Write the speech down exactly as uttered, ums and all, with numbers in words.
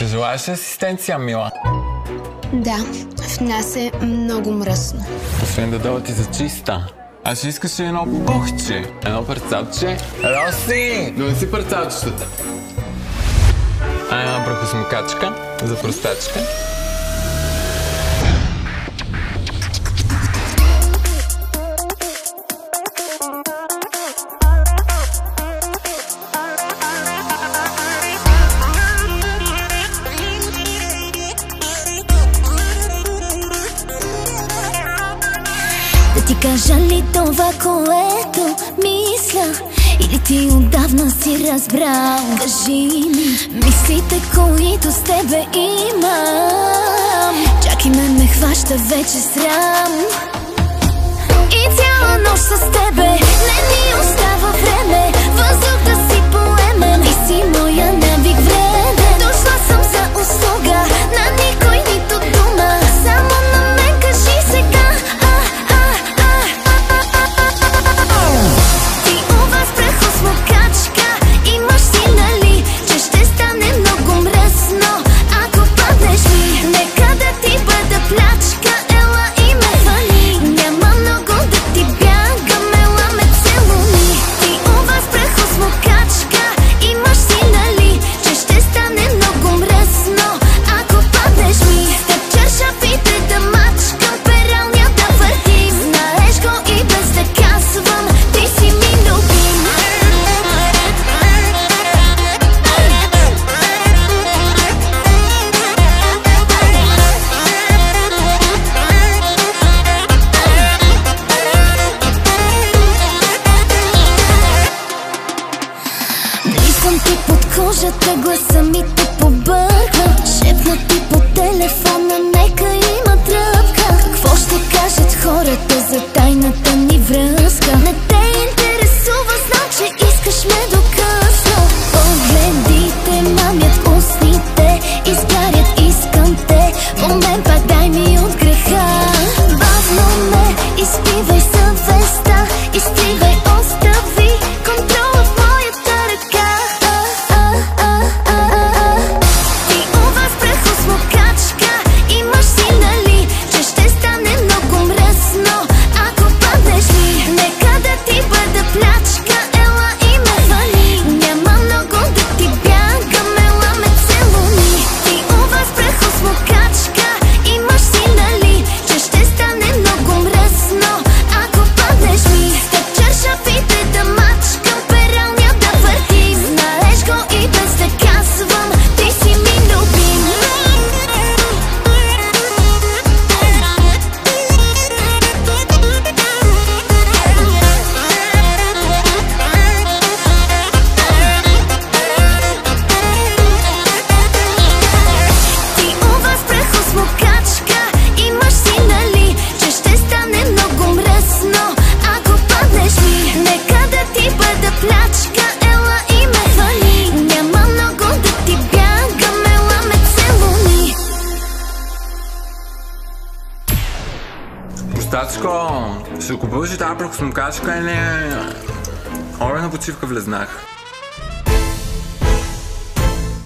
Ще желаеш ли асистенция, мила? Да, в нас е много мръсно. Освен да дава ти за чиста. А ще искаш ли едно бухче? Едно парцалче? Роси! Донеси парцалчетата. А една прахосмокачка за простачка. Да ти кажа ли това, което мисля, или ти отдавна си разбрал? Кажи ми мислите, които с тебе имам. Чак и мен ме хваща вече срам. И цяла нощ с тебе не ни остава време. Въздух да си поемем. Ти си моя навик вреден. Дошла съм за услуга, на никой нито дума. Само на мен кажи сега. Съм ти под кожата, гласа ми те побърква. Шепна ти по телефона, нека има тръпка. Какво ще кажат хората за тайната ни връзка? Не те интересува, знам, че искаш ме до късно. Погледите мамят устните, изгарят, искам те. В момент пак дай ми от греха. Бавно ме изпивай съвестта, изтривай, остави контрола в моята ръка. Простачко, ще купуваш и тази прахосмокачка или... Оле на почивка влезнах.